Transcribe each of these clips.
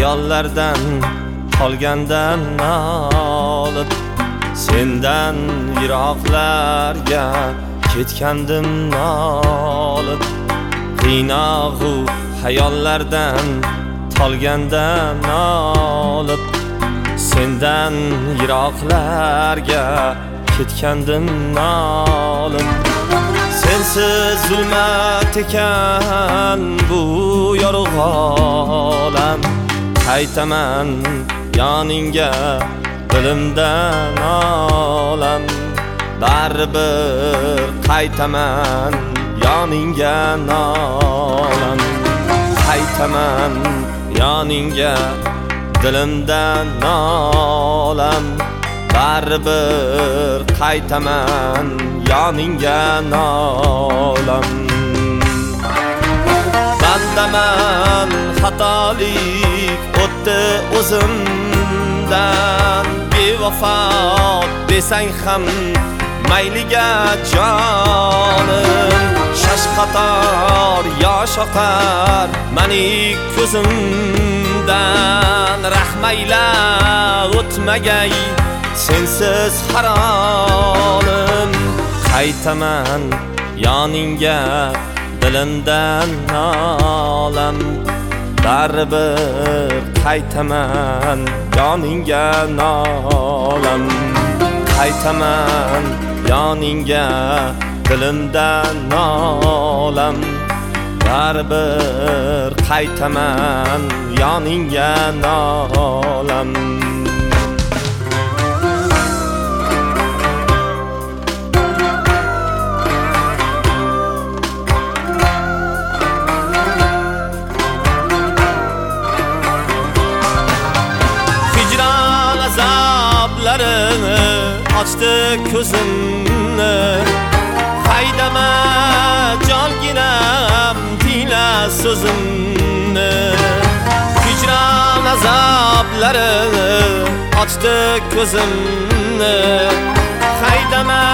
hayollardan qolgandan nolib, sendan yiroqlarga ketgandim nolib. Qiynog'u hayollardan qolgandan nolib, sendan yiroqlarga ketgandim nolib. Sensiz zulmat ekan bu yorug' olam, qaytaman yoningga dilimdan olam. Baribir qaytaman yoningga olam, qaytaman yoningga dilimdan olam. Baribir qaytaman yoningga olam. Bandaman xatolik o'tdi o'zimdan, bevafo desang ham mayliga jonim. Shashqator yosh oqar mening ko'zimdan, rahmayla o'tmagay sensiz har onim. Qaytaman yoningga dilimdan olam, baribir qaytaman yoningga olam. Qaytaman yoningga dilimdan olam, baribir qaytaman yoningga olam. Açtı ko'zimni, haydama jonginam tiyla so'zimni. Hijron azoblarini ochdi ko'zimni, haydama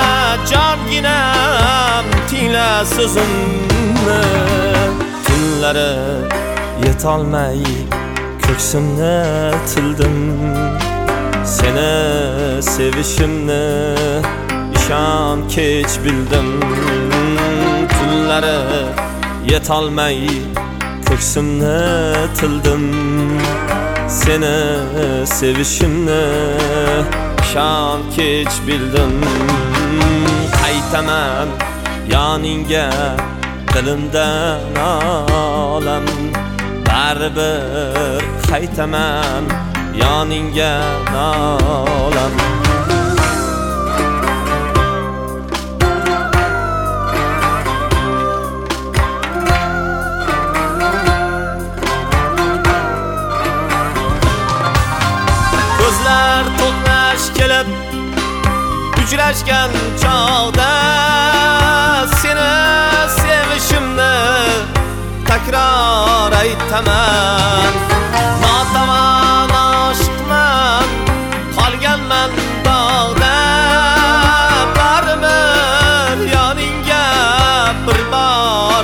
jonginam tiyla so'zimni. Tunlari yetolmay ko'ksimni tildim, seni sevishimni ishon kech bildim. Tunlari yetolmay ko'ksimni tildim, seni sevishimni ishon kech bildim. Qaytaman yoningga dilimdan olam, baribir qaytaman yoningga olam. Ko'zlar to'qnash kelib uchrashgan chog'da, seni sevishimni takror aytaman. Notavan oshiqman, qolganman dog'da, baribir yoningga bir bor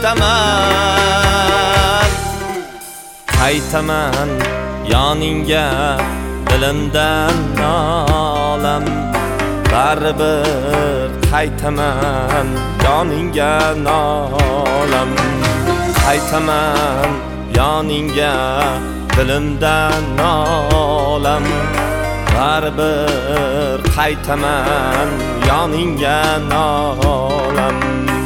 qaytaman. Qaytaman yoningga dilimdan olam, baribir qaytaman yoningga olam. Qaytaman yoningga dilimdan olam, baribir qaytaman yoningga olam.